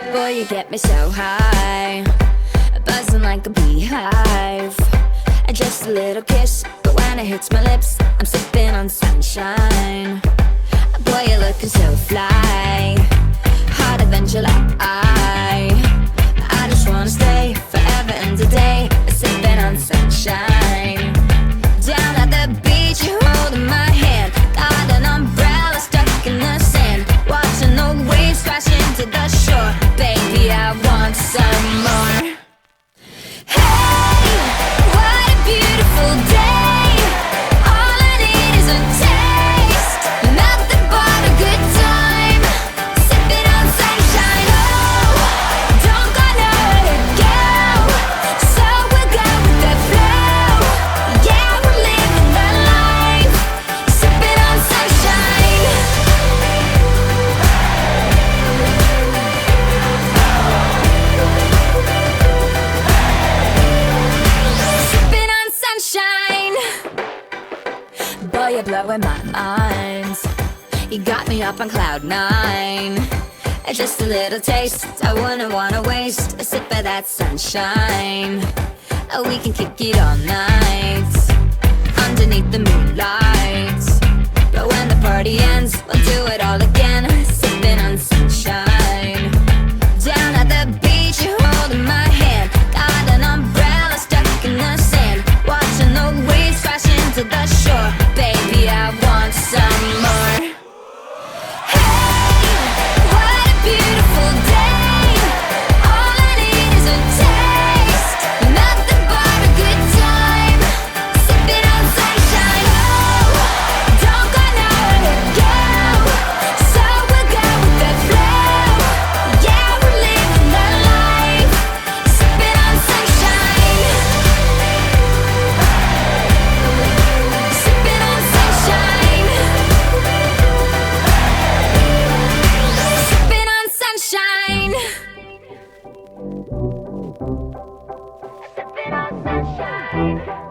Boy, you get me so high, buzzing like a beehive. Just a little kiss, but when it hits my lips, I'm sipping on sunshine. Boy, you're looking so fly, hotter than July. I just wanna stay forever and a day, sipping on sunshine. Down at the beach, you're holding my hand, got an umbrella stuck in the sand, watching the waves crash into the shore. Baby, I want some more. Hey, what a beautiful day. All I need is a taste, nothing but a good time, sipping on sunshine. Oh, don't got nowhere to go, so we'll go with the flow. Yeah, we're living the life, sipping on sunshine. Sipping on sunshine. Boy, you're blowing my mind, you got me up on cloud nine. Just a little taste, I wouldn't wanna waste a sip of that sunshine. We can kick it all night, underneath the moonlight. But when the party ends, we'll do it all again, sipping on sunshine. Down at the beach, you're holding my hand, got an umbrella stuck in the sand, watching the waves crash into the shore. Baby, I want some more. Hey, what a beautiful day. All I need is a taste, nothing but a good time, sipping on sunshine. Oh, don't got nowhere to go, so we'll go with the flow. Yeah, we're living the life, sipping on sunshine. Sipping on sunshine. Sipping on sunshine. Sipping on sunshine.